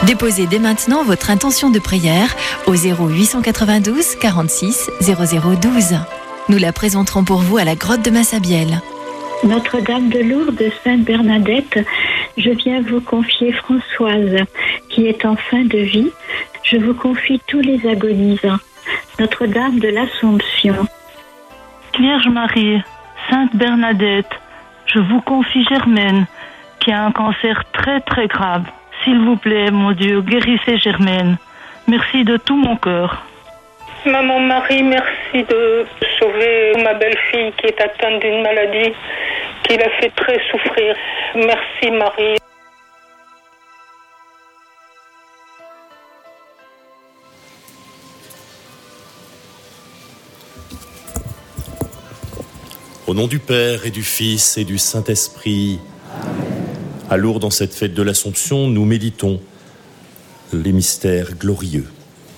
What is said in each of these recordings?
Déposez dès maintenant votre intention de prière au 0892 46 0012. Nous la présenterons pour vous à la grotte de Massabielle. Notre-Dame de Lourdes, Sainte Bernadette, je viens vous confier Françoise, qui est en fin de vie. Je vous confie tous les agonisants. Notre-Dame de l'Assomption. Vierge Marie, Sainte Bernadette, je vous confie Germaine, qui a un cancer très très grave. S'il vous plaît, mon Dieu, guérissez Germaine. Merci de tout mon cœur. Maman Marie, merci de sauver ma belle-fille qui est atteinte d'une maladie qui l'a fait très souffrir. Merci Marie. Au nom du Père et du Fils et du Saint-Esprit, à Lourdes, dans cette fête de l'Assomption, nous méditons les mystères glorieux.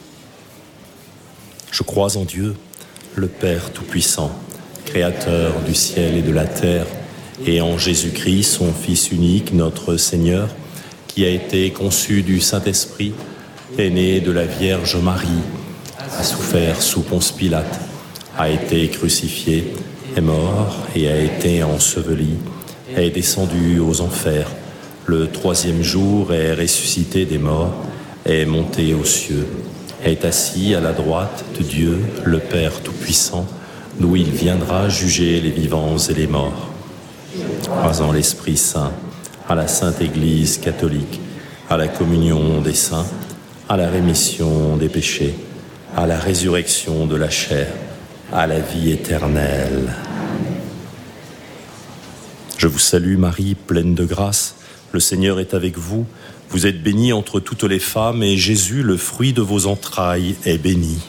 Je crois en Dieu, le Père Tout-Puissant, Créateur du ciel et de la terre, et en Jésus-Christ, son Fils unique, notre Seigneur, qui a été conçu du Saint-Esprit, est né de la Vierge Marie, a souffert sous Ponce Pilate, a été crucifié, est mort et a été enseveli, est descendu aux enfers. Le troisième jour est ressuscité des morts, est monté aux cieux, est assis à la droite de Dieu, le Père Tout-Puissant, d'où il viendra juger les vivants et les morts. Crois en l'Esprit Saint, à la Sainte Église catholique, à la communion des saints, à la rémission des péchés, à la résurrection de la chair, à la vie éternelle. Je vous salue Marie, pleine de grâce, le Seigneur est avec vous. Vous êtes bénie entre toutes les femmes, et Jésus, le fruit de vos entrailles, est béni.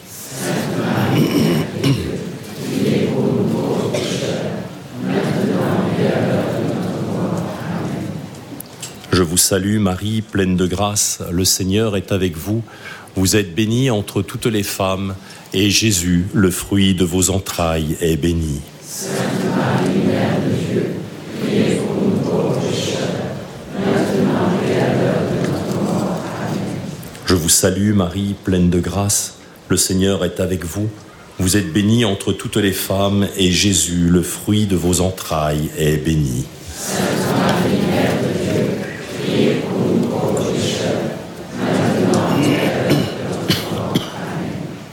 Je vous salue Marie, pleine de grâce, le Seigneur est avec vous. Vous êtes bénie entre toutes les femmes, et Jésus, le fruit de vos entrailles, est béni. Sainte Marie, Mère de Dieu, priez pour nous pauvres pécheurs, maintenant et à l'heure de notre mort. Amen. Je vous salue Marie, pleine de grâce, le Seigneur est avec vous. Vous êtes bénie entre toutes les femmes, et Jésus, le fruit de vos entrailles, est béni. Sainte Marie, Mère de Dieu, priez pour nous pauvres pécheurs, maintenant et à l'heure de notre mort. Amen.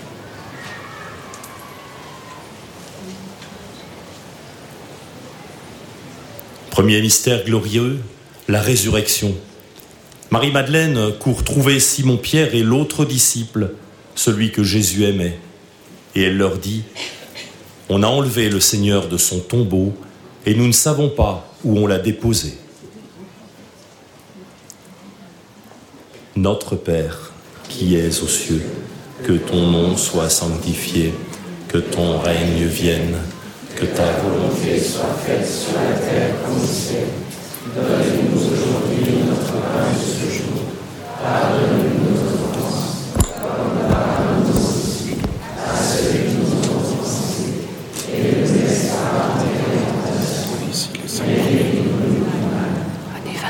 Premier mystère glorieux, la résurrection. Marie-Madeleine court trouver Simon-Pierre et l'autre disciple, celui que Jésus aimait. Et elle leur dit : « On a enlevé le Seigneur de son tombeau et nous ne savons pas où on l'a déposé. » Notre Père, qui es aux cieux, que ton nom soit sanctifié, que ton règne vienne, que ta volonté soit faite sur la terre comme au ciel. Donne-nous aujourd'hui notre pain de ce jour. Pardonne-nous nos offenses, comme nous pardonnons aussi à ceux qui nous ont offensés. Et ne nous laisse pas entrer en tentation, mais délivre-nous du mal. On y va.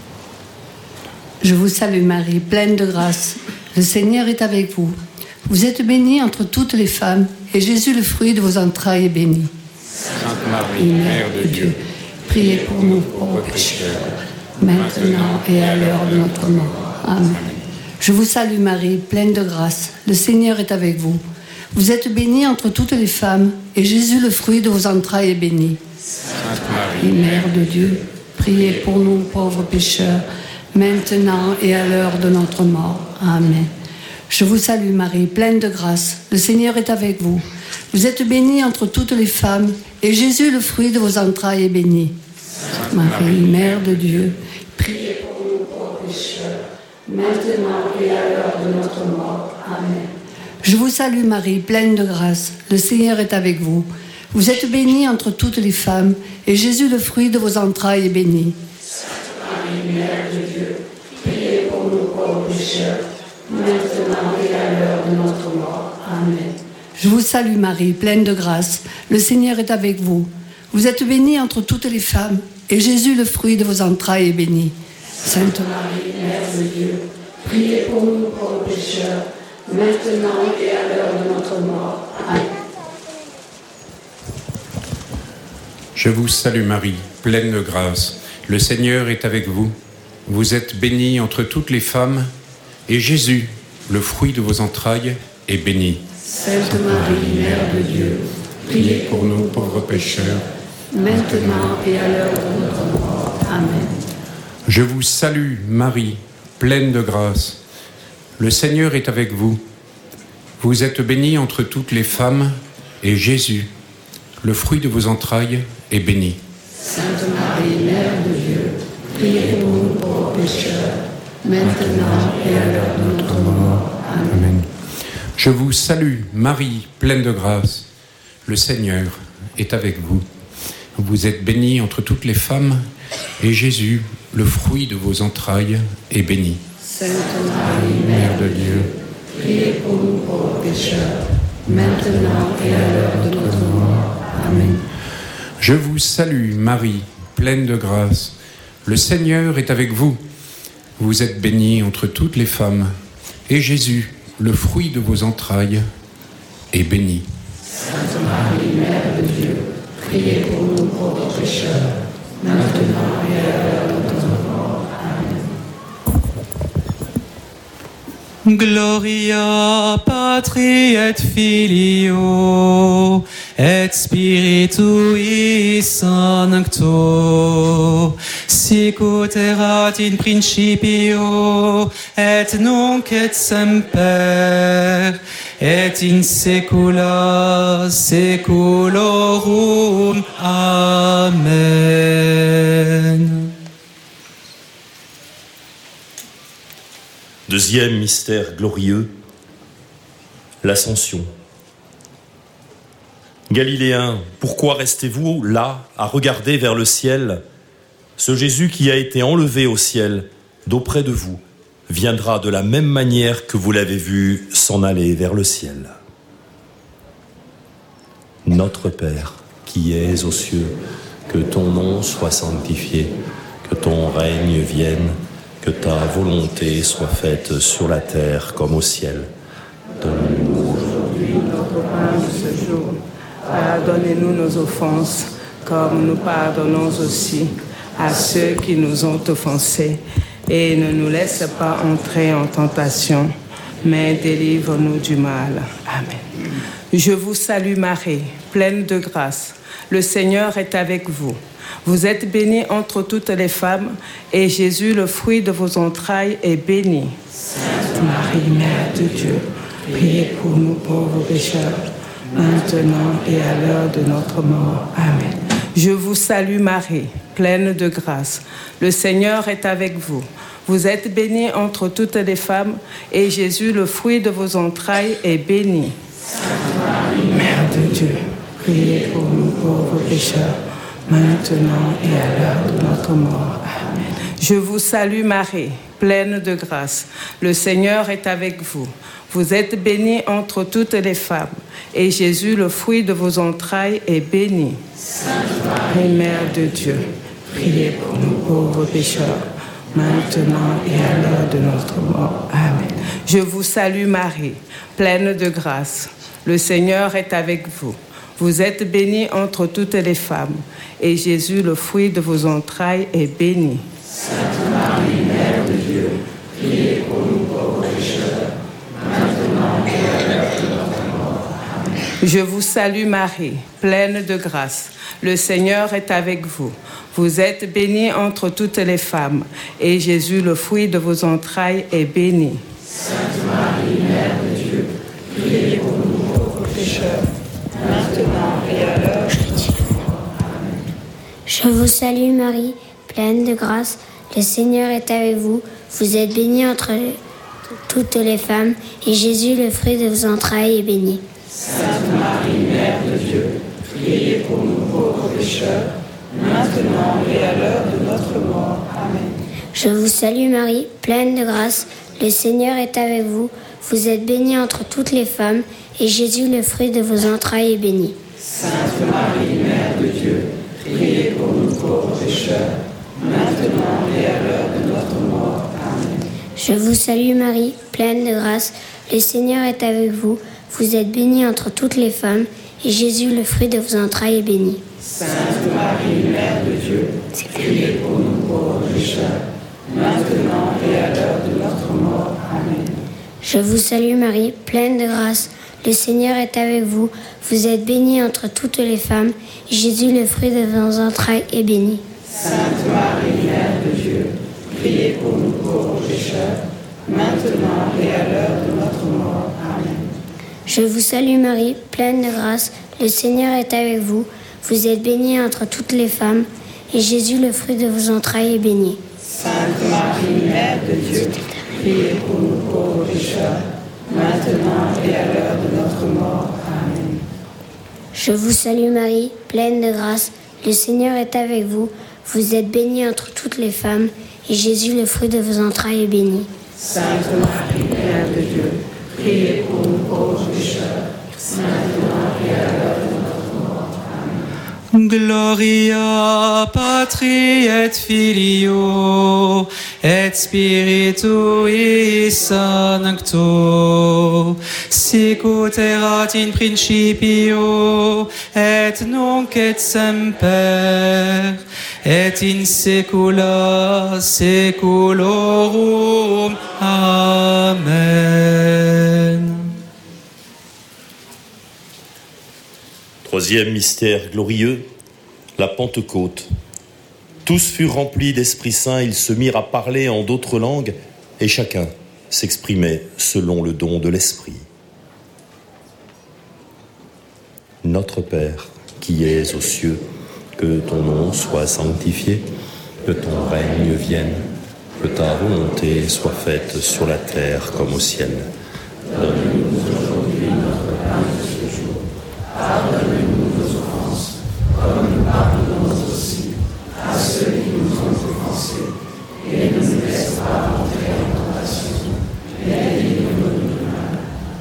Je vous salue Marie, pleine de grâce. Le Seigneur est avec vous. Vous êtes bénie entre toutes les femmes, et Jésus, le fruit de vos entrailles, est béni. Sainte Marie, Mère de Dieu, priez pour nous pauvres pécheurs, maintenant et à l'heure de notre mort. Amen. Je vous salue Marie, pleine de grâce. Le Seigneur est avec vous. Vous êtes bénie entre toutes les femmes, et Jésus, le fruit de vos entrailles, est béni. Sainte Marie, Mère de Dieu, priez pour nous pauvres pécheurs, maintenant et à l'heure de notre mort. Amen. Je vous salue Marie, pleine de grâce. Le Seigneur est avec vous. Vous êtes bénie entre toutes les femmes, et Jésus, le fruit de vos entrailles, est béni. Sainte Marie, Mère de Dieu, priez pour nous pauvres pécheurs, maintenant et à l'heure de notre mort. Amen. Je vous salue Marie, pleine de grâce. Le Seigneur est avec vous. Vous êtes bénie entre toutes les femmes, et Jésus, le fruit de vos entrailles, est béni. Sainte Marie, Mère de Dieu, priez pour nous pauvres pécheurs, maintenant et à l'heure de notre mort. Amen. Je vous salue Marie, pleine de grâce. Le Seigneur est avec vous. Vous êtes bénie entre toutes les femmes, et Jésus, le fruit de vos entrailles, est béni. Sainte Marie, Mère de Dieu, Priez pour nous pauvres pécheurs, maintenant et à l'heure de notre mort. Amen. Je vous salue Marie, pleine de grâce. Le Seigneur est avec vous. Vous êtes bénie entre toutes les femmes, et Jésus, le fruit de vos entrailles, est béni. Sainte Marie, Mère de Dieu, Priez pour nous pauvres pécheurs, maintenant et à l'heure de notre mort. Amen. Je vous salue Marie, pleine de grâce. Le Seigneur est avec vous. Vous êtes bénie entre toutes les femmes, et Jésus, le fruit de vos entrailles, est béni. Sainte Marie, Mère de Dieu, priez pour nous pauvres pécheurs, maintenant et à l'heure de notre mort. Amen. Je vous salue Marie, pleine de grâce. Le Seigneur est avec vous. Vous êtes bénie entre toutes les femmes, et Jésus, le fruit de vos entrailles, est béni. Sainte Marie, Mère de Dieu, priez pour nous pauvres pécheurs, maintenant et à l'heure de notre mort. Amen. Je vous salue Marie, pleine de grâce. Le Seigneur est avec vous. Vous êtes bénie entre toutes les femmes, et Jésus, le fruit de vos entrailles, est béni. Sainte Marie, Mère de Dieu, priez pour nous pauvres pécheurs, maintenant et à l'heure de notre mort. Amen. Gloria Patri et Filio et Spiritui Sancto, sic ut erat in principio et nunc et semper et in saecula saeculorum. Amen. Deuxième mystère glorieux, l'Ascension. Galiléens, pourquoi restez-vous là à regarder vers le ciel ? Ce Jésus qui a été enlevé au ciel d'auprès de vous viendra de la même manière que vous l'avez vu s'en aller vers le ciel. Notre Père, qui es aux cieux, que ton nom soit sanctifié, que ton règne vienne, que ta volonté soit faite sur la terre comme au ciel. Donne-nous aujourd'hui notre pain de ce jour. Pardonnez-nous nos offenses, comme nous pardonnons aussi à ceux qui nous ont offensés. Et ne nous laisse pas entrer en tentation, mais délivre-nous du mal. Amen. Je vous salue Marie, pleine de grâce. Le Seigneur est avec vous. Vous êtes bénie entre toutes les femmes, et Jésus, le fruit de vos entrailles, est béni. Sainte Marie, Mère de Dieu, priez pour nous pauvres pécheurs, maintenant et à l'heure de notre mort. Amen. Je vous salue Marie, pleine de grâce. Le Seigneur est avec vous. Vous êtes bénie entre toutes les femmes, et Jésus, le fruit de vos entrailles, est béni. Sainte Marie, Mère de Dieu, priez pour nous pauvres pécheurs, maintenant et à l'heure de notre mort. Amen. Je vous salue Marie, pleine de grâce. Le Seigneur est avec vous. Vous êtes bénie entre toutes les femmes, et Jésus, le fruit de vos entrailles, est béni. Sainte Marie, Mère de Dieu, priez pour nous pauvres pécheurs, maintenant et à l'heure de notre mort. Amen. Je vous salue Marie, pleine de grâce. Le Seigneur est avec vous. Vous êtes bénie entre toutes les femmes, et Jésus, le fruit de vos entrailles, est béni. Sainte Marie, Mère de Dieu, priez pour nous pauvres pécheurs, maintenant et à l'heure de notre mort. Amen. Je vous salue Marie, pleine de grâce. Le Seigneur est avec vous. Vous êtes bénie entre toutes les femmes, et Jésus, le fruit de vos entrailles, est béni. Sainte Marie, Mère de Dieu, priez pour nous pauvres pécheurs, maintenant et à l'heure de notre mort. Amen. Je vous salue Marie, pleine de grâce. Le Seigneur est avec vous. Vous êtes bénie entre toutes les femmes, et Jésus, le fruit de vos entrailles, est béni. Sainte Marie, Mère de Dieu, priez pour nous pauvres pécheurs, maintenant et à l'heure de notre mort. Amen. Je vous salue Marie, pleine de grâce. Le Seigneur est avec vous. Vous êtes bénie entre toutes les femmes, et Jésus, le fruit de vos entrailles, est béni. Sainte Marie, Mère de Dieu, priez pour nous pauvres pécheurs, maintenant et à l'heure de notre mort. Amen. Je vous salue Marie, pleine de grâce, le Seigneur est avec vous. Vous êtes bénie entre toutes les femmes, et Jésus, le fruit de vos entrailles, est béni. Sainte Marie, Mère de Dieu, priez pour nous pauvres pécheurs, maintenant et à l'heure de notre mort. Amen. Je vous salue Marie, pleine de grâce, le Seigneur est avec vous. Vous êtes bénie entre toutes les femmes, et Jésus, le fruit de vos entrailles, est béni. Sainte Marie, Mère de Dieu, priez pour nous pauvres pécheurs, maintenant et à l'heure de notre mort. Amen. Je vous salue Marie, pleine de grâce, le Seigneur est avec vous. Vous êtes bénie entre toutes les femmes, et Jésus, le fruit de vos entrailles, est béni. Sainte Marie, Mère de Dieu, priez pour nous pauvres pécheurs, maintenant et à l'heure de notre mort. Amen. Je vous salue Marie, pleine de grâce, le Seigneur est avec vous. Vous êtes bénie entre toutes les femmes, et Jésus, le fruit de vos entrailles, est béni. Sainte Marie, Mère de Dieu, priez pour nous pauvres pécheurs, maintenant et à l'heure de notre mort. Amen. Gloria Patri et Filio et Spiritui Sancto, sic ut erat in principio et nunc et semper et in saecula saeculorum. Amen. Troisième mystère glorieux, la Pentecôte. Tous furent remplis d'Esprit Saint, ils se mirent à parler en d'autres langues, et chacun s'exprimait selon le don de l'Esprit. Notre Père, qui es aux cieux, que ton nom soit sanctifié, que ton règne vienne, que ta volonté soit faite sur la terre comme au ciel. Donne-nous aujourd'hui notre pain de ce jour. Pardonne-nous nos offenses, comme nous pardonnons aussi à ceux qui nous ont offensés, et ne nous laisse pas entrer en tentation, mais délivre-nous du mal.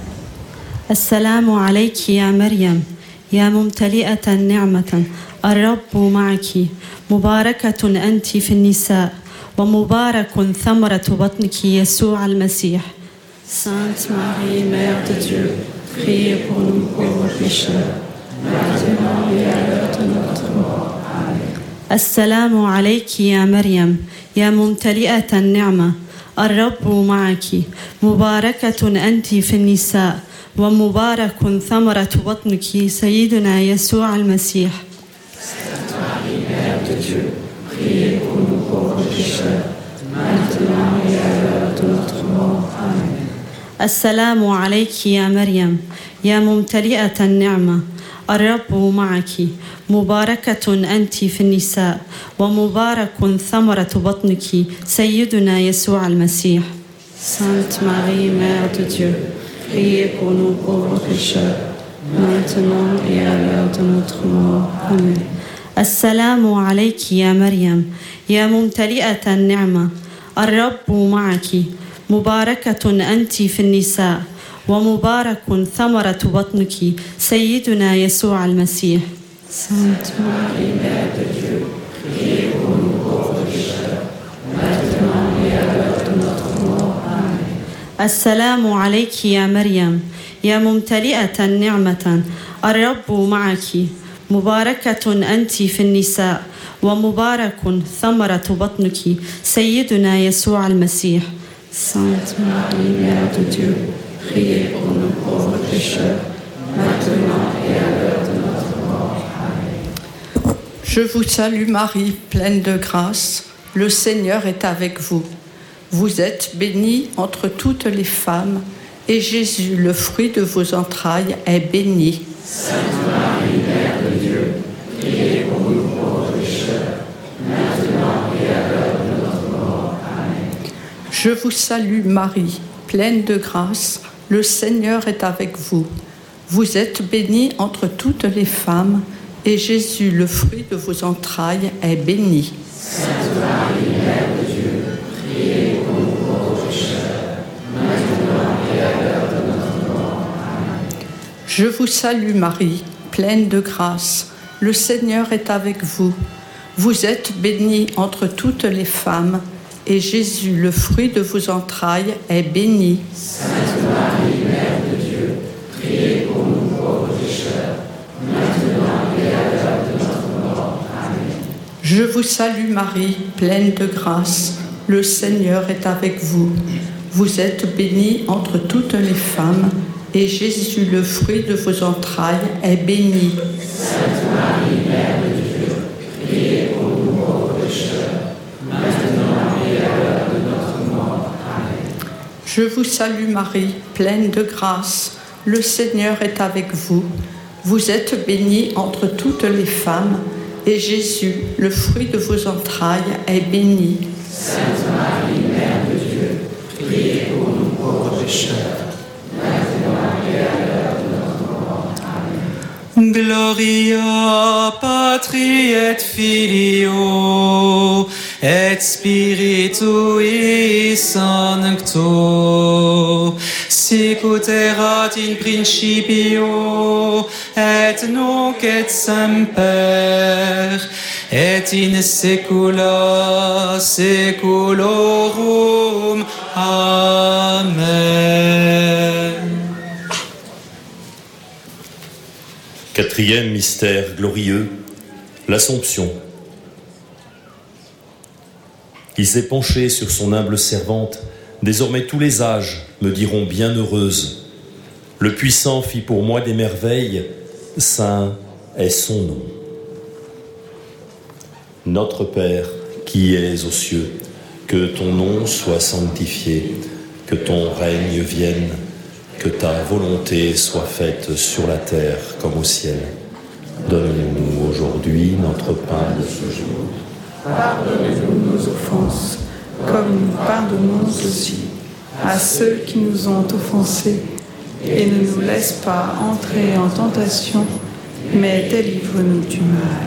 السلام عليك يا مريم يا ممتلئة نعمة الرب معك مباركة أنت في النساء ومبارك ثمرة بطنك يسوع المسيح. Sainte Marie, Mère de Dieu, priez pour nous pauvres pécheurs, maintenant et à l'heure de notre mort. Amen. السلام عليك يا مريم يا ممتلئة النعمة الرب معك مباركة أنت في النساء ومبارك ثمرة بطنك سيدنا يسوع المسيح. Sainte Marie, Mère de Dieu, priez pour nous pauvres pécheurs, maintenant et à l'heure de notre mort. Amen. السلام عليك يا مريم يا ممتلئة النعمة الرب معك مباركة أنت في النساء ومبارك ثمرة بطنك سيدنا يسوع المسيح. Sainte Marie, Mère de Dieu, priez pour nous pauvres pécheurs, maintenant et à l'heure de notre mort. Amen. السلام عليك يا مريم يا ممتلئة النعمة الرب معك مباركة أنت في النساء ومبارك ثمرة بطنك سيدنا يسوع المسيح. Sainte Marie, Mère de Dieu, priez pour nous pauvres pécheurs, maintenant et à l'heure de notre mort. Amen. السلام عليك يا مريم يا ممتلئة النعمة الرب معك مباركة أنت في النساء ومبارك ثمرة بطنك سيدنا يسوع المسيح. Sainte Marie, Mère de Dieu, priez pour nous pauvres pécheurs, maintenant et à l'heure de notre mort. Amen. Je vous salue Marie, pleine de grâce, le Seigneur est avec vous. Vous êtes bénie entre toutes les femmes, et Jésus, le fruit de vos entrailles, est béni. Sainte Marie, Mère de Dieu, priez pour nous pauvres pécheurs, maintenant et à l'heure de notre mort. Amen. Je vous salue Marie, pleine de grâce, le Seigneur est avec vous. Vous êtes bénie entre toutes les femmes, et Jésus, le fruit de vos entrailles, est béni. Sainte Marie, Mère de Dieu, priez pour nous pauvres pécheurs, maintenant et à l'heure de notre mort. Amen. Je vous salue Marie, pleine de grâce, le Seigneur est avec vous. Vous êtes bénie entre toutes les femmes, et Jésus, le fruit de vos entrailles, est béni. Sainte Marie, Mère de Dieu, priez pour nous pauvres pécheurs, maintenant et à l'heure de notre mort. Amen. Je vous salue Marie, pleine de grâce. Le Seigneur est avec vous. Vous êtes bénie entre toutes les femmes, et Jésus, le fruit de vos entrailles, est béni. Sainte Marie, Mère de Dieu, priez pour nous pauvres pécheurs, maintenant et à l'heure de notre mort. Amen. Je vous salue Marie, pleine de grâce. Le Seigneur est avec vous. Vous êtes bénie entre toutes les femmes, et Jésus, le fruit de vos entrailles, est béni. Sainte Marie, Mère de Dieu, priez pour nous pauvres pécheurs, maintenant et à l'heure de notre mort. Amen. Gloria Patri et Filio et Spiritui Sancto, sic ut erat in principio et nunc et semper et in saecula saeculorum. Amen. Quatrième mystère glorieux, l'Assomption. Il s'est penché sur son humble servante. Désormais tous les âges me diront bienheureuse. Le Puissant fit pour moi des merveilles, saint est son nom. Notre Père, qui es aux cieux, que ton nom soit sanctifié, que ton règne vienne, que ta volonté soit faite sur la terre comme au ciel. Donne-nous aujourd'hui notre pain de ce jour. Pardonne-nous nos offenses, comme nous pardonnons aussi à ceux qui nous ont offensés. Et ne nous laisse pas entrer en tentation, mais délivre-nous du mal.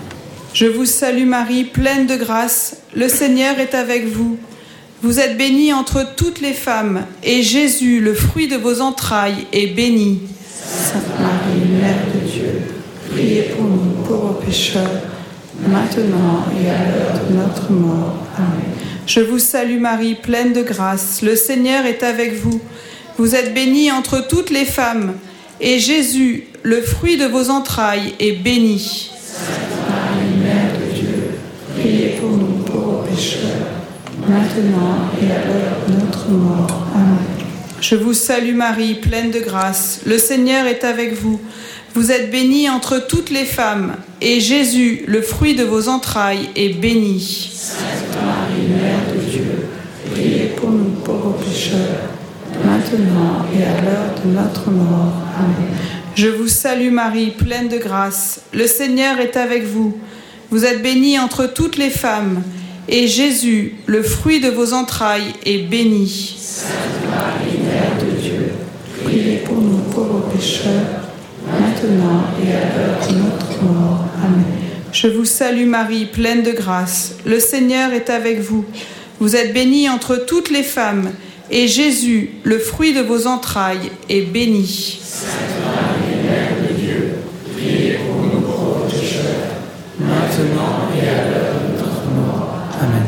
Je vous salue Marie, pleine de grâce, le Seigneur est avec vous. Vous êtes bénie entre toutes les femmes, et Jésus, le fruit de vos entrailles, est béni. Sainte Marie, Mère de Dieu, priez pour nous pauvres pécheurs, maintenant et à l'heure de notre mort. Amen. Je vous salue Marie, pleine de grâce, le Seigneur est avec vous. Vous êtes bénie entre toutes les femmes, et Jésus, le fruit de vos entrailles, est béni. Sainte Marie, Mère de Dieu, priez pour nous pauvres pécheurs, maintenant et à l'heure de notre mort. Amen. Je vous salue Marie, pleine de grâce, le Seigneur est avec vous. Vous êtes bénie entre toutes les femmes, et Jésus, le fruit de vos entrailles, est béni. Sainte Marie, Mère de Dieu, priez pour nous pauvres pécheurs, maintenant et à l'heure de notre mort. Amen. Je vous salue Marie, pleine de grâce, le Seigneur est avec vous. Vous êtes bénie entre toutes les femmes, et Jésus, le fruit de vos entrailles, est béni. Sainte Marie, Mère de Dieu, priez pour nous pauvres pécheurs, maintenant et à l'heure de notre mort. Amen. Je vous salue Marie, pleine de grâce, le Seigneur est avec vous. Vous êtes bénie entre toutes les femmes, et Jésus, le fruit de vos entrailles, est béni. Sainte Marie, Mère de Dieu, priez pour nous pauvres pécheurs, maintenant et à l'heure de notre mort. Amen.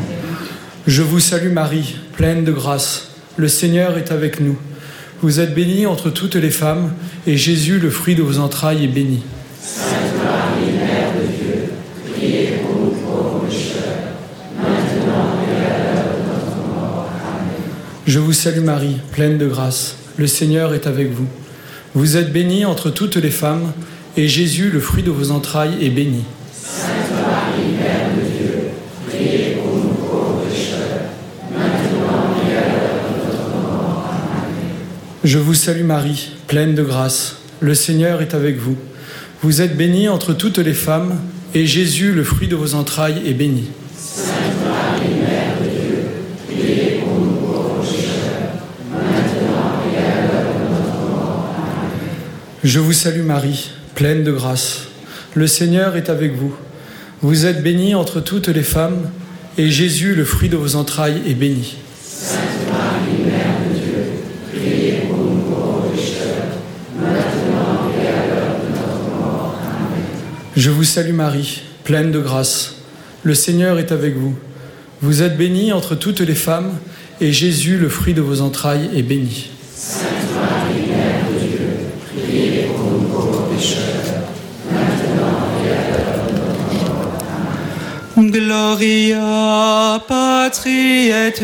Je vous salue Marie, pleine de grâce. Le Seigneur est avec nous. Vous êtes bénie entre toutes les femmes, et Jésus, le fruit de vos entrailles, est béni. Sainte Marie, Mère de Dieu, priez pour nous pauvres pécheurs, maintenant et à l'heure de notre mort. Amen. Je vous salue Marie, pleine de grâce. Le Seigneur est avec vous. Vous êtes bénie entre toutes les femmes, et Jésus, le fruit de vos entrailles, est béni. Sainte Marie, Mère de Dieu, priez pour nous pauvres pécheurs, maintenant et à l'heure de notre mort. Amen. Je vous salue Marie, pleine de grâce. Le Seigneur est avec vous. Vous êtes bénie entre toutes les femmes, et Jésus, le fruit de vos entrailles, est béni. Sainte Marie, Mère de Dieu, priez pour nous pauvres pécheurs, maintenant et à l'heure de notre mort. Amen. Je vous salue Marie, pleine de grâce. Le Seigneur est avec vous. Vous êtes bénie entre toutes les femmes, et Jésus, le fruit de vos entrailles, est béni. Sainte Marie, Mère de Dieu, priez pour nous pauvres pécheurs, maintenant et à l'heure de notre mort. Amen. Je vous salue Marie, pleine de grâce. Le Seigneur est avec vous. Vous êtes bénie entre toutes les femmes, et Jésus, le fruit de vos entrailles, est béni. Sainte Marie, Mère de Dieu, priez pour nous pauvres pécheurs, maintenant et à l'heure de notre mort. Amen. Gloria Patri et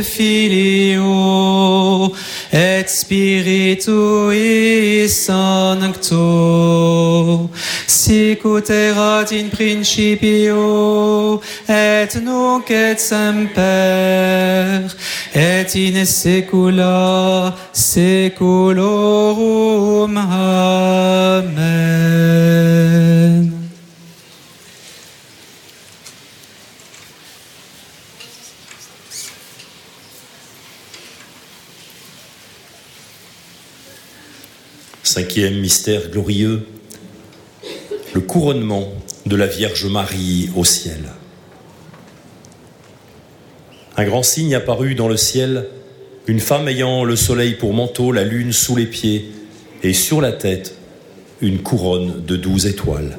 Filio et Spiritui Sancto, sic ut erat in principio et nunc et semper et in saecula saeculorum. Amen. Cinquième mystère glorieux, le couronnement de la Vierge Marie au ciel. Un grand signe apparut dans le ciel, une femme ayant le soleil pour manteau, la lune sous les pieds, et sur la tête, une couronne de 12 étoiles.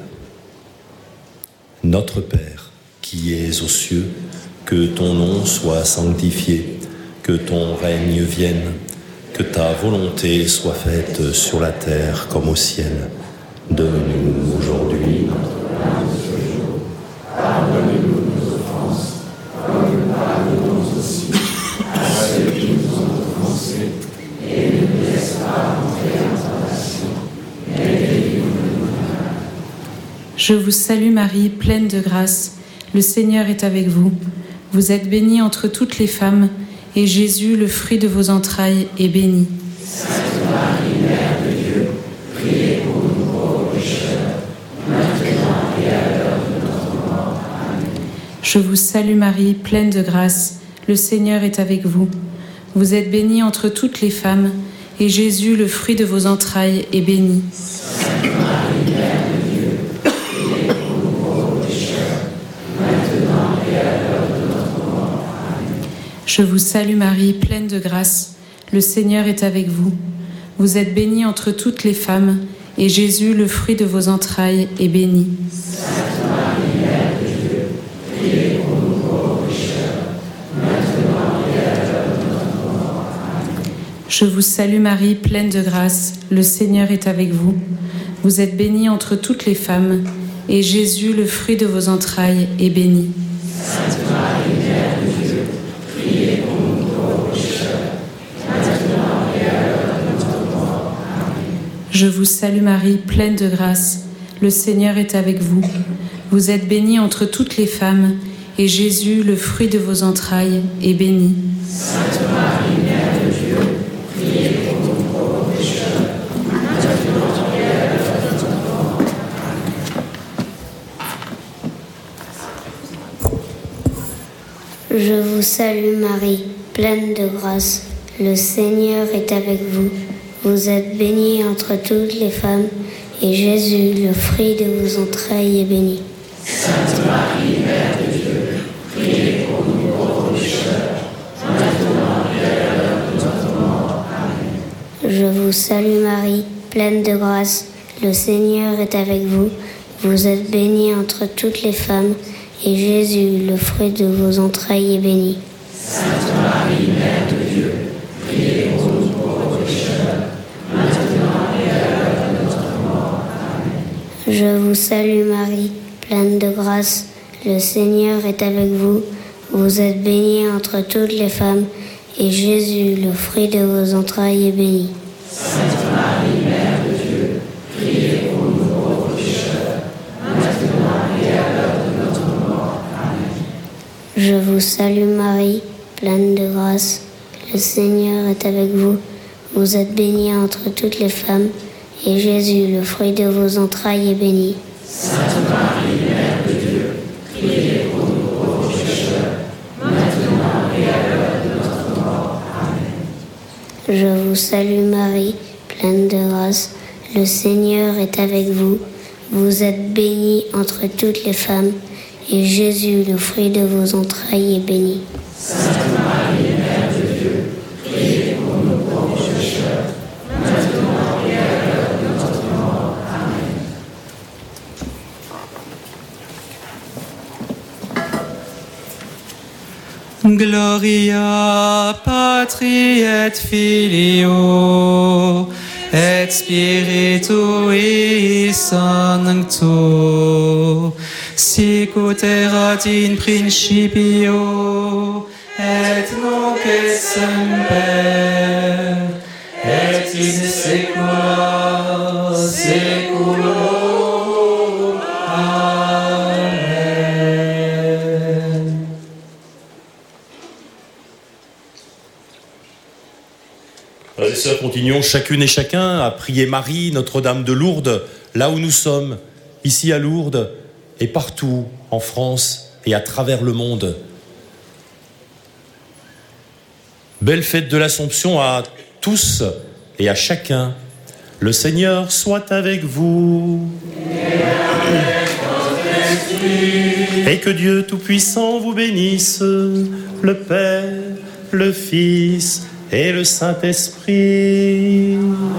Notre Père, qui es aux cieux, que ton nom soit sanctifié, que ton règne vienne, que ta volonté soit faite sur la terre comme au ciel. Donne-nous aujourd'hui notre pain de ce jour. Pardonne-nous nos offenses, comme nous pardonnons aussi à ceux qui nous ont offensés. Et ne nous laisse pas entrer en tentation, mais délivre-nous du mal. Je vous salue Marie, pleine de grâce. Le Seigneur est avec vous. Vous êtes bénie entre toutes les femmes, et Jésus, le fruit de vos entrailles, est béni. Sainte Marie, Mère de Dieu, priez pour nous pauvres pécheurs, maintenant et à l'heure de notre mort. Amen. Je vous salue Marie, pleine de grâce. Le Seigneur est avec vous. Vous êtes bénie entre toutes les femmes, et Jésus, le fruit de vos entrailles, est béni. Sainte Marie, Mère de Dieu, priez pour nous pauvres pécheurs, maintenant et à l'heure de notre mort. Amen. Je vous salue Marie, pleine de grâce. Le Seigneur est avec vous. Vous êtes bénie entre toutes les femmes, et Jésus, le fruit de vos entrailles, est béni. Sainte Marie, Mère de Dieu, priez pour nous pauvres pécheurs, maintenant et à l'heure de notre mort. Amen. Je vous salue Marie, pleine de grâce. Le Seigneur est avec vous. Vous êtes bénie entre toutes les femmes, et Jésus, le fruit de vos entrailles, est béni. Sainte Marie, Mère de Dieu, priez pour nous pauvres pécheurs, maintenant et à l'heure de notre mort. Amen. Je vous salue Marie, pleine de grâce. Le Seigneur est avec vous. Vous êtes bénie entre toutes les femmes, et Jésus, le fruit de vos entrailles, est béni. Sainte Marie, Mère de Dieu, priez pour nous pauvres pécheurs, maintenant et à l'heure de notre mort. Je vous salue Marie, pleine de grâce. Le Seigneur est avec vous. Vous êtes bénie entre toutes les femmes, et Jésus, le fruit de vos entrailles, est béni. Sainte Marie, Mère de Dieu, priez pour nous pauvres pécheurs, maintenant et à l'heure de notre mort. Amen. Je vous salue Marie, pleine de grâce. Le Seigneur est avec vous. Vous êtes bénie entre toutes les femmes, et Jésus, le fruit de vos entrailles, est béni. Sainte Marie, Mère de Dieu, priez pour nous pauvres pécheurs, maintenant et à l'heure de notre mort. Amen. Je vous salue Marie, pleine de grâce. Le Seigneur est avec vous. Vous êtes bénie entre toutes les femmes, et Jésus, le fruit de vos entrailles, est béni. Sainte Marie, Mère de Dieu, priez pour nous pauvres pécheurs, maintenant et à l'heure de notre mort. Amen. Je vous salue Marie, pleine de grâce. Le Seigneur est avec vous. Vous êtes bénie entre toutes les femmes, et Jésus, le fruit de vos entrailles, est béni. Sainte Marie, Mère de Dieu, priez pour nous pauvres pécheurs, maintenant et à l'heure de notre mort. Amen. Je vous salue Marie, pleine de grâce. Le Seigneur est avec vous. Vous êtes bénie entre toutes les femmes, et Jésus, le fruit de vos entrailles, est béni. Sainte Marie, Mère de Dieu, priez pour nous pauvres pécheurs, maintenant et à l'heure de notre mort. Amen. Gloria Patri et Filio et Spiritui Sancto, sic ut erat in principio et nunc et semper et in saecula saeculorum. Amen. Frères et sœurs, continuons chacune et chacun à prier Marie, Notre-Dame de Lourdes, là où nous sommes, ici à Lourdes et partout en France et à travers le monde. Belle fête de l'Assomption à tous et à chacun. Le Seigneur soit avec vous. Et que Dieu Tout-Puissant vous bénisse, le Père, le Fils et le Saint-Esprit.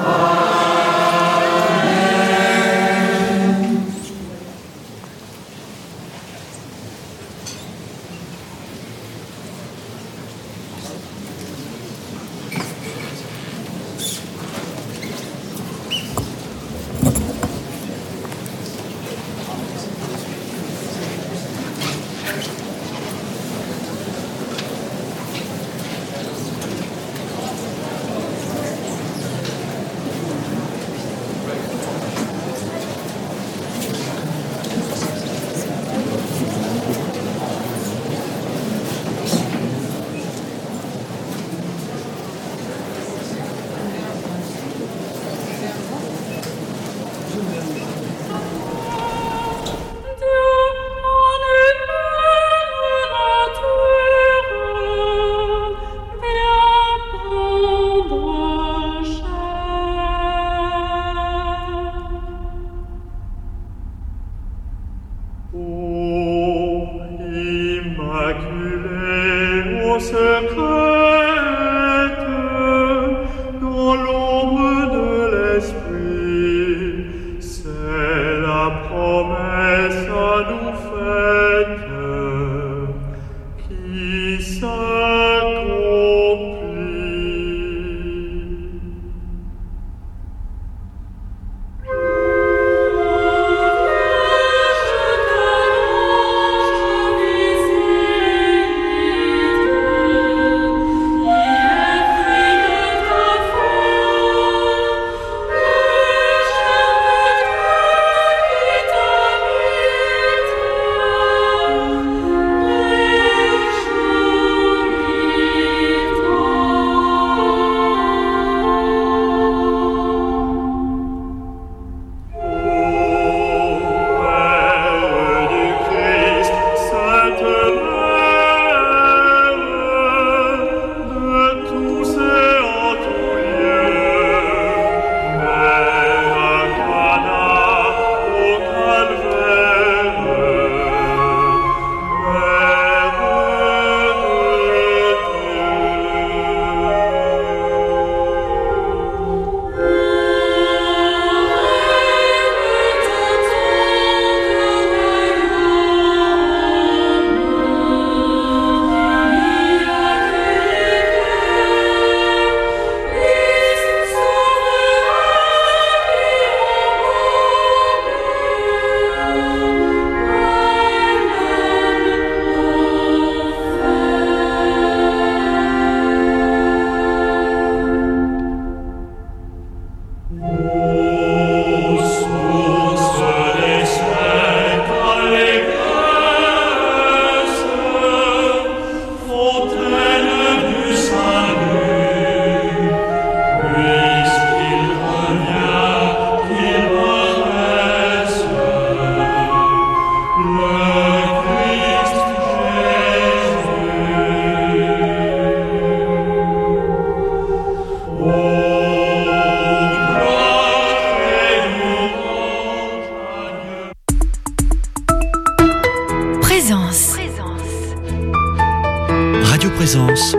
Radio Présence,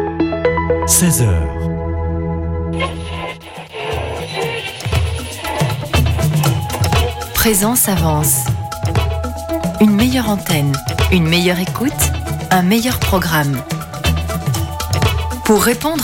16h. Présence avance. Une meilleure antenne, une meilleure écoute, un meilleur programme. Pour répondre